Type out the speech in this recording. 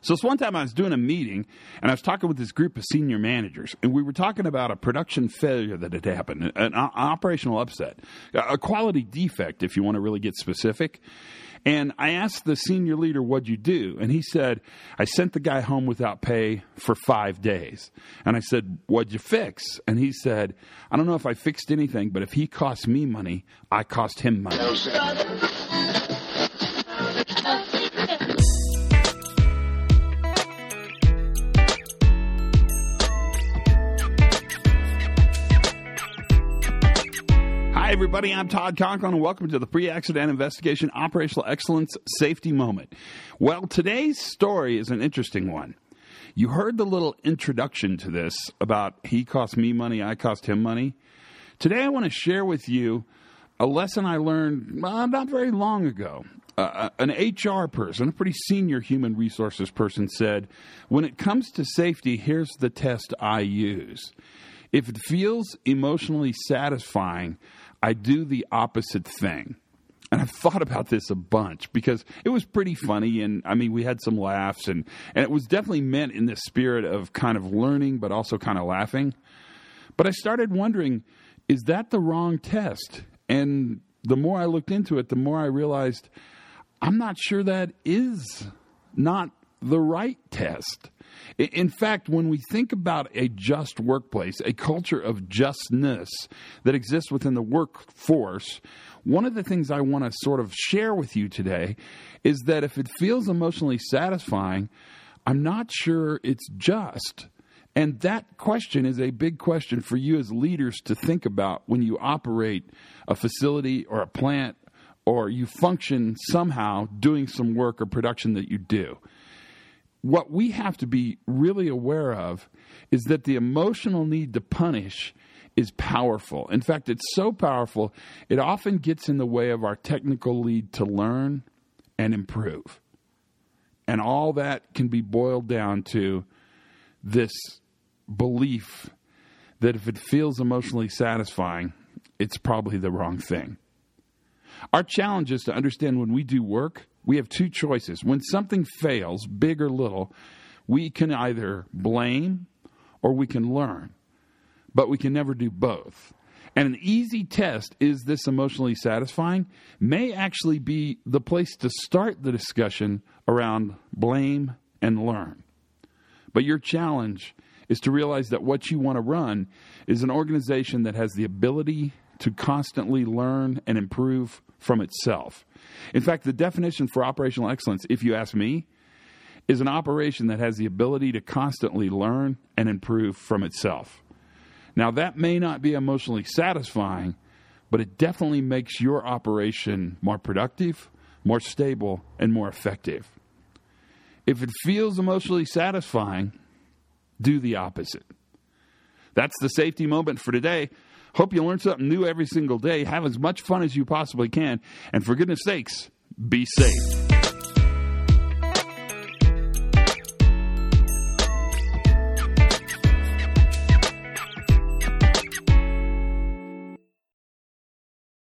So this one time I was doing a meeting, and I was talking with this group of senior managers, and we were talking about a production failure that had happened, an operational upset, a quality defect, if you want to really get specific. And I asked the senior leader, what'd you do? And he said, I sent the guy home without pay for 5 days. And I said, what'd you fix? And he said, I don't know if I fixed anything, but if he cost me money, I cost him money. Hi, everybody. I'm Todd Conklin, and welcome to the Pre-Accident Investigation Operational Excellence Safety Moment. Well, today's story is an interesting one. You heard the little introduction to this about he cost me money, I cost him money. Today I want to share with you a lesson I learned not very long ago. An HR person, a pretty senior human resources person, said, when it comes to safety, here's the test I use. If it feels emotionally satisfying, I do the opposite thing. And I've thought about this a bunch because it was pretty funny. And I mean, we had some laughs and it was definitely meant in the spirit of kind of learning, but also kind of laughing. But I started wondering, is that the wrong test? And the more I looked into it, the more I realized I'm not sure that is not the right test. In fact, when we think about a just workplace, a culture of justness that exists within the workforce, one of the things I want to sort of share with you today is that if it feels emotionally satisfying, I'm not sure it's just. And that question is a big question for you as leaders to think about when you operate a facility or a plant or you function somehow doing some work or production that you do. What we have to be really aware of is that the emotional need to punish is powerful. In fact, it's so powerful, it often gets in the way of our technical need to learn and improve. And all that can be boiled down to this belief that if it feels emotionally satisfying, it's probably the wrong thing. Our challenge is to understand when we do work, we have two choices. When something fails, big or little, we can either blame or we can learn. But we can never do both. And an easy test, is this emotionally satisfying, may actually be the place to start the discussion around blame and learn. But your challenge is to realize that what you want to run is an organization that has the ability to constantly learn and improve from itself. In fact, the definition for operational excellence, if you ask me, is an operation that has the ability to constantly learn and improve from itself. Now, that may not be emotionally satisfying, but it definitely makes your operation more productive, more stable, and more effective. If it feels emotionally satisfying, do the opposite. That's the safety moment for today. Hope you learn something new every single day. Have as much fun as you possibly can. And for goodness sakes, be safe.